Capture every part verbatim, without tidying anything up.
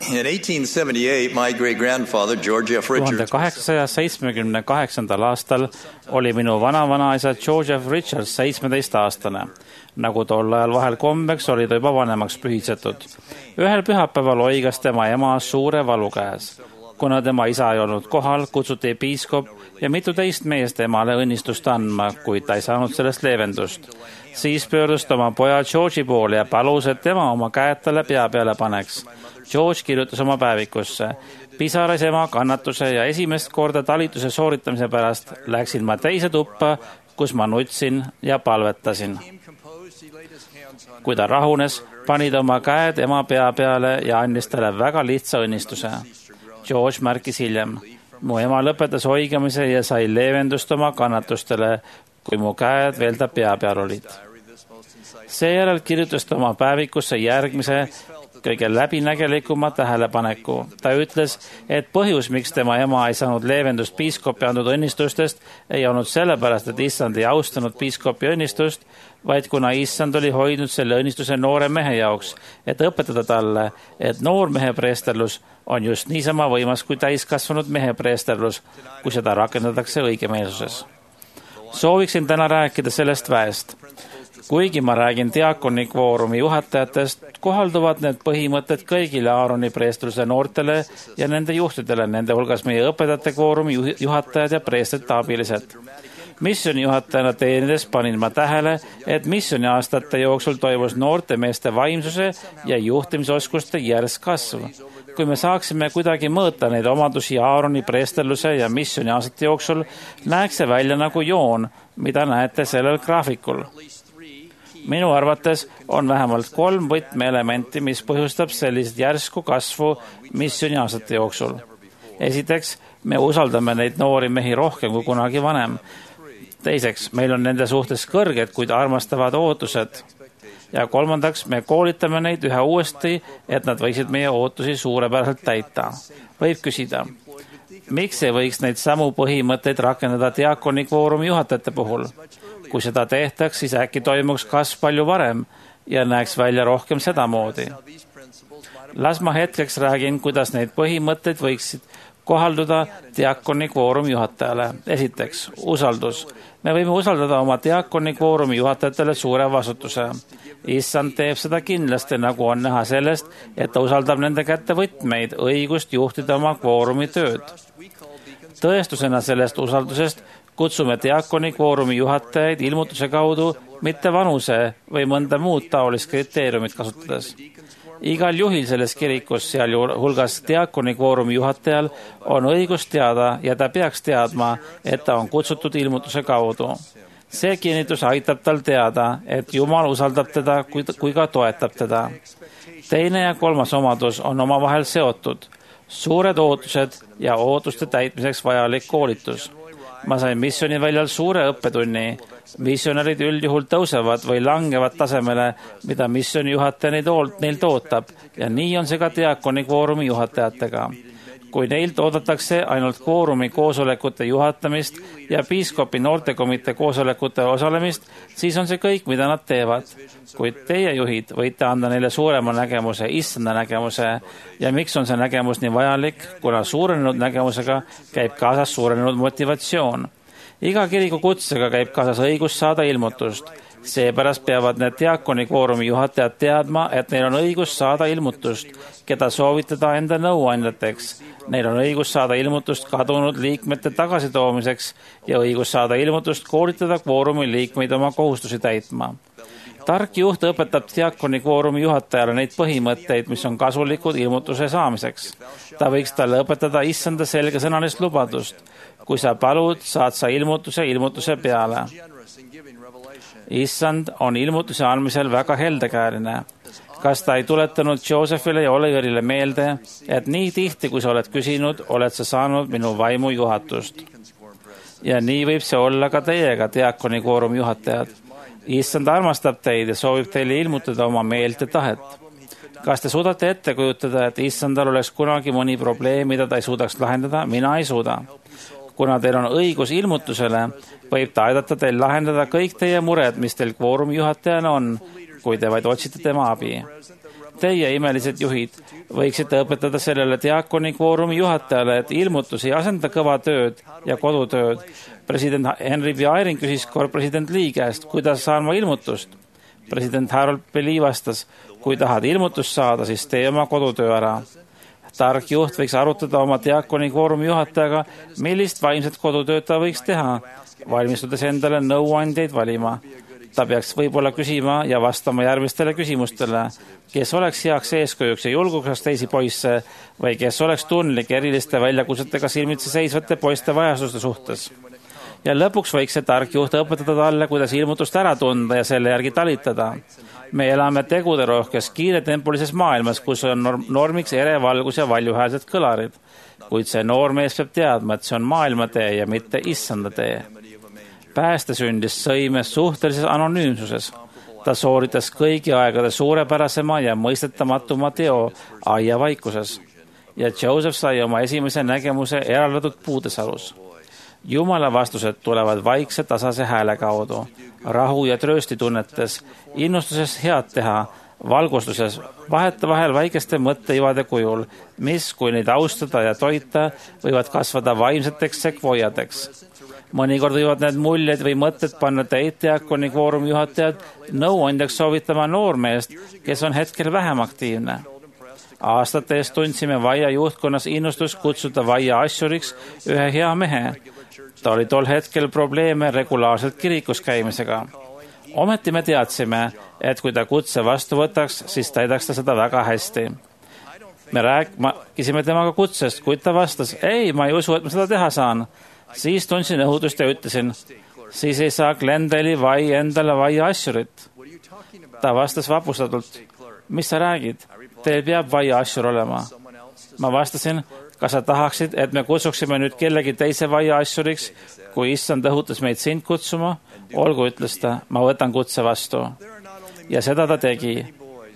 In eighteen seventy-eight, my great-grandfather, George F. Richards, tuhande kaheksasaja seitsmekümne kaheksandal aastal oli minu vana-vanaisa George F. Richards seitsmeteistaastane. Nagu tol ajal vahel kombeks, oli ta juba vanemaks pühitsetud. Ühel pühapäeval oigas tema ema suure valu käes. Kuna tema isa ei olnud kohal, kutsuti piiskop ja mitu teist meest emale õnnistust andma, kuid ta ei saanud sellest leevendust. Siis pöördus ta oma poja George'i poole ja palus, et tema oma käed talle pea peale paneks. George kirjutas oma päevikusse. Pisaras ema kannatuse ja esimest korda talituse sooritamise pärast läksin ma teise tuppa, kus ma nutsin ja palvetasin. Kui ta rahunes, pani ta oma käed ema pea peale ja andis talle väga lihtsa õnnistuse. George märkis hiljem. Mu ema lõpetas oigamise ja sai leevendust oma kannatustele, kui mu käed veel ta pea peal olid. Seejärel kirjutas ta oma päevikusse järgmise kõige läbinägelikuma tähelepaneku. Ta ütles, et põhjus, miks tema ema ei saanud leevendust piiskopi andnud õnnistustest, ei olnud sellepärast, et issand ei austanud piiskopi õnnistust, vaid kuna issand oli hoidnud selle õnnistuse noore mehe jaoks, et õpetada talle, et noormehe preesterlus on just niisama võimas kui täiskasvanud mehe preesterlus, kui seda rakendatakse õigemeelsuses. Sooviksin täna rääkida sellest väest. Kuigi ma räägin diakoni kvoorumi juhatajatest, kohalduvad need põhimõtted kõigile Aaroni preestruse noortele ja nende juhtidele, nende hulgas meie õpetajate kvoorumi juhatajad ja preestrite abilised. Missioni juhatajana teenides panin ma tähele, et missioni aastate jooksul toimus noorte meeste vaimsuse ja juhtimisoskuste järsk kasv. Kui me saaksime kuidagi mõõta neid omadusi Aaroni preesterluse ja missioni aastate jooksul, näeks see välja nagu joon, mida näete sellel graafikul. Minu arvates on vähemalt kolm võtmeelementi, mis põhjustab sellist järsku kasvu missioni aastate jooksul. Esiteks, me usaldame neid noori mehi rohkem kui kunagi vanem. Teiseks, meil on nende suhtes kõrged, kuid armastavad ootused. Ja kolmandaks, me koolitame neid ühe uuesti, et nad võiksid meie ootusi suurepäraselt täita. Võib küsida, miks ei võiks neid samu põhimõtteid rakendada diakoni kvoorumi juhatajate puhul? Kui seda tehtaks, siis äkki toimuks kasv palju varem ja näeks välja rohkem sedamoodi. Las ma hetkeks räägin, kuidas neid põhimõtteid võiksid kohalduda diakoni kvoorumi juhatajale. Esiteks, usaldus. Me võime usaldada oma diakoni kvoorumi juhatajatele suure vastutuse. Issand teeb seda kindlasti, nagu on näha sellest, et ta usaldab nende kätte võtmeid, õigust juhtida oma kvoorumi tööd. Tõestusena sellest usaldusest kutsume diakoni kvoorumi juhatajaid ilmutuse kaudu, mitte vanuse või mõnda muud taolist kriteeriumit kasutades. Igal juhil selles kirikus, seal hulgas diakoni kvoorumi juhatajal, on õigus teada ja ta peaks teadma, et ta on kutsutud ilmutuse kaudu. See kinnitus aitab tal teada, et Jumal usaldab teda, kui ka toetab teda. Teine ja kolmas omadus on omavahel seotud. Suured ootused ja ootuste täitmiseks vajalik koolitus. Ma sain missioni väljal suure õppetunni. Missionärid üldjuhul tõusevad või langevad tasemele, mida missioni juhataja neilt ootab, ja nii on see ka diakoni kvoorumi juhatajatega. Kui neilt oodatakse ainult kvoorumi koosolekute juhatamist ja piiskopi noortekomitee koosolekute osalemist, siis on see kõik, mida nad teevad. Kuid teie juhid võite anda neile suurema nägemuse, issanda nägemuse, ja miks on see nägemus nii vajalik, kuna suurenenud nägemusega käib kaasas suurenenud motivatsioon. Iga kiriku kutsega käib kaasas õigus saada ilmutust. Seepärast peavad need diakoni kvoorumi juhatajad teadma, et neil on õigus saada ilmutust, keda soovitada enda nõuandjateks. Neil on õigus saada ilmutust kadunud liikmete tagasitoomiseks ja õigus saada ilmutust koolitada kvoorumi liikmeid oma kohustusi täitma. Tark juht õpetab diakoni kvoorumi juhatajale neid põhimõtteid, mis on kasulikud ilmutuse saamiseks. Ta võiks talle õpetada issanda selgesõnalist lubadust. Kui sa palud, saad sa ilmutuse ilmutuse peale. Issand on ilmutuse andmisel väga heldekäeline. Kas ta ei tuletanud Josephile ja Oliverile meelde, et nii tihti, kui sa oled küsinud, oled sa saanud minu vaimu juhatust? Ja nii võib see olla ka teiega, diakoni kvoorumi juhatajad. Issand armastab teid ja soovib teile ilmutada oma meelt ja tahet. Kas te suudate ette kujutada, et issandal oleks kunagi mõni probleem, mida ta ei suudaks lahendada? Mina ei suuda. Kuna teil on õigus ilmutusele, võib ta aidata teil lahendada kõik teie mured, mis teil kvoorumi juhatajana on, kui te vaid otsite tema abi. teie, imelised juhid, võiksite õpetada sellele diakoni kvoorumi juhatajale, et ilmutus ei asenda kõva tööd ja kodutööd. President Henry B. Eyring küsis kord president Lee käest, kuidas saan ma ilmutust? President Harold B. Lee vastas, kui tahad ilmutust saada, siis tee oma kodutöö ära. Tark juht võiks arutada oma diakoni kvoorumi juhatajaga, millist vaimset kodutööd ta võiks teha, valmistudes endale nõuandjaid valima. Ta peaks võib-olla küsima ja vastama järgmistele küsimustele, kes oleks heaks eeskujuks ja julguseks teisi poisse või kes oleks tundlik eriliste väljakutsetega silmitsi seisvate poiste vajaduste suhtes. Ja lõpuks võiks see tark juht õpetada talle, kuidas ilmutust ära tunda ja selle järgi talitada. Me elame teguderohkes kiiretempolises maailmas, kus on normiks erevalgus ja valjuhäälsed kõlarid. Kuid see noor mees peab teadma, et see on maailma tee ja mitte issanda tee. Pääste sündis sõimes suhtelises anonüümsuses. Ta sooritas kõigi aegade suurepärasema ja mõistetamatuma teo aia vaikuses. Ja Joseph sai oma esimese nägemuse eraldatud puudesalus. Jumala vastused tulevad vaikse tasase hääle kaudu, rahu ja tröösti tunnetes, innustuses head teha, valgustuses, vaheta vahel väikeste mõtteivade kujul, mis, kui neid austada ja toita, võivad kasvada vaimseteks sekvoiadeks. Mõnikord võivad need muljed või mõtted panna teid diakoni kvoorumi juhatajad nõuandjaks soovitama noormeest, kes on hetkel vähem aktiivne. Aastate eest tundsime vaia juhtkonnas innustust kutsuda vaia asjuriks ühe hea mehe. Ta oli tol hetkel probleeme regulaarselt kirikus käimisega. Ometi me teadsime, et kui ta kutse vastu võtaks, siis täidaks ta seda väga hästi. Me rääkisime temaga kutsest, kuid ta vastas, ei, ma ei usu, et ma seda teha saan. Siis tundsin õhutust ja ütlesin, siis ei saa Glendale'i vai endale vaia asjurit. Ta vastas vapustatult, mis sa räägid? Teil peab vaia asjur olema. Ma vastasin, kas sa tahaksid, et me kutsuksime nüüd kellegi teise vaia asjuriks, kui issand õhutas meid sind kutsuma? Olgu, ütles ta, ma võtan kutse vastu. Ja seda ta tegi.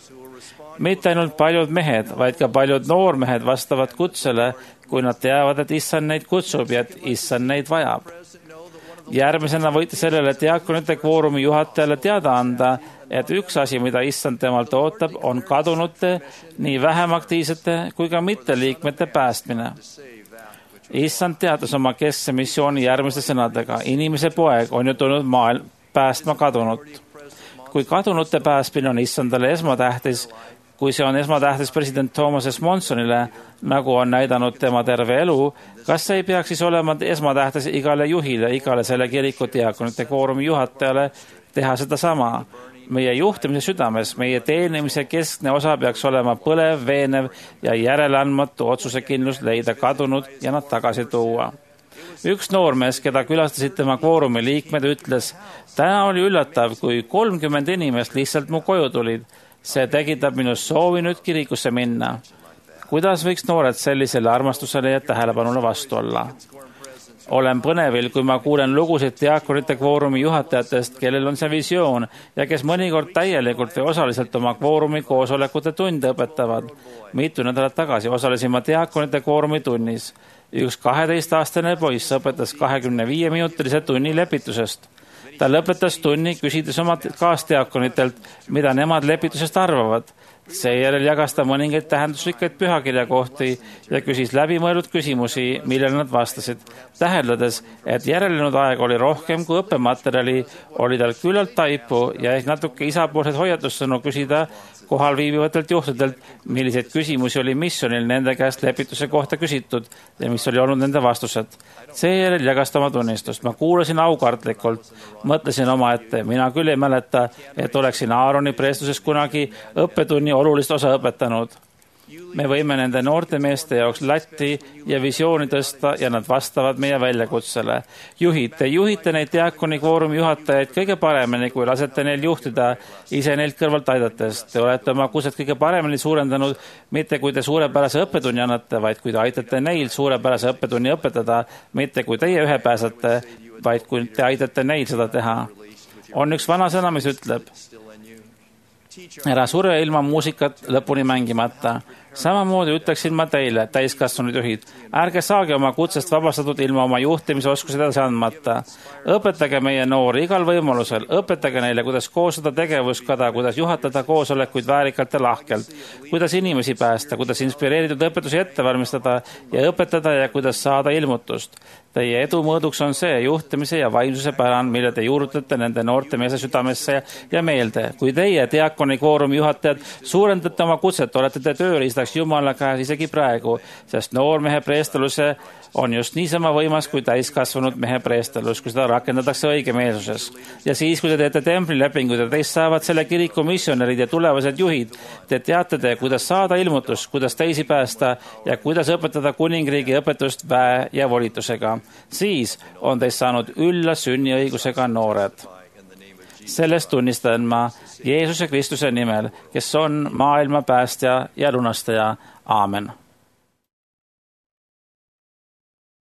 Mitte ainult paljud mehed, vaid ka paljud noormehed vastavad kutsele, kui nad teavad, et issand neid kutsub ja et issand neid vajab. Järgmisena võite sellele diakonite kvoorumi juhatajale teada anda, et üks asi, mida issand temalt ootab, on kadunute, nii vähem aktiivsete kui ka mitteliikmete päästmine. Issand teatas oma keskse missiooni järgmiste sõnadega. Inimese poeg on ju tulnud maailm päästma kadunut. Kui kadunute päästmine on issandale esmatähtis, kui see on esmatähtis president Thomas S. Monsonile, nagu on näidanud tema terve elu, kas see ei peaks siis olema esmatähtis igale juhile, igale selle kiriku diakonite kvoorumi juhatajale teha seda sama? Meie juhtimise südames, meie teenimise keskne osa peaks olema põlev, veenev ja järeleandmatu otsusekindlus leida kadunud ja nad tagasi tuua. Üks noormees, keda külastasid tema kvoorumi liikmed, ütles, täna oli üllatav, kui kolmkümmend inimest lihtsalt mu koju tulid. See tekitab minust soovi nüüd kirikusse minna. Kuidas võiks noored sellisele armastusele ja tähelepanule vastu olla? Olen põnevil, kui ma kuulen lugusid diakonite kvoorumi juhatajatest, kellel on see visioon ja kes mõnikord täielikult või osaliselt oma kvoorumi koosolekute tunde õpetavad. Mitu nädalat tagasi osalesin ma diakonite kvoorumi tunnis. Üks kaheteistaastane poiss õpetas kahekümne viie minutilise tunni lepitusest. Ta lõpetas tunni, küsides oma kaasdiakonitelt, mida nemad lepitusest arvavad. Seejärel jagas ta mõningaid tähenduslikaid pühakirja kohti ja küsis läbimõeldud küsimusi, millele nad vastasid. Täheldades, et järelenud aeg oli rohkem kui õppematerjali, oli tal küllalt taipu ja ehk natuke isapoolsed hoiatussõnu küsida kohal viibivatelt juhtidelt, milliseid küsimusi oli missionil nende käest lepituse kohta küsitud ja mis oli olnud nende vastused. Seejärel jagas ta oma tunnistust. Ma kuulasin aukartlikult, mõtlesin oma ette. Mina küll ei mäleta, et oleksin Aaroni preestluses kunagi õppetunni olulist osa õpetanud. Me võime nende noorte meeste jaoks latti ja visiooni tõsta ja nad vastavad meie väljakutsele. Juhid, te juhite neid diakoni kvoorumi juhatajaid kõige paremini, kui lasete neil juhtida ise neilt kõrvalt aidates. Te olete oma kuset kõige paremini suurendanud, mitte kui te suurepärase õppetunni annate, vaid kui te aitate neil suurepärase õppetunni õpetada, mitte kui teie ühe pääsate, vaid kui te aitate neil seda teha. On üks vana sõna, mis ütleb, ära sure ilma muusikat lõpuni mängimata. Samamoodi ütleksin ma teile, täiskasvanud juhid, ärge saage oma kutsest vabastatud ilma oma juhtimisoskused edasi andmata. Õpetage meie noori igal võimalusel, õpetage neile, kuidas koostada tegevuskada, kuidas juhatada koosolekuid väärikalt ja lahkelt, kuidas inimesi päästa, kuidas inspireeritud õpetusi ette valmistada ja õpetada ja kuidas saada ilmutust. Teie edu mõõduks on see juhtimise ja vaimsuse pärand, mille te juurutate nende noorte meese südamesse ja meelde. Kui teie, diakoni kvoorumi juhatajad, suurendate oma kutset, olete te tööriistaks Jumala käes isegi praegu, sest noormehe preesteluse on just niisama võimas kui täiskasvanud mehe preestelus, kui seda rakendatakse õigemeelsuses. Ja siis, kui te teete templilepingud ja teist saavad selle kiriku missionärid ja tulevased juhid, te teate te, kuidas saada ilmutust, kuidas teisi päästa ja kuidas õpetada kuningriigi õpetust väe ja volitusega. Siis on teist saanud ülla sünniõigusega noored. Sellest tunnistan ma Jeesuse Kristuse nimel, kes on maailma päästja ja lunastaja. Aamen.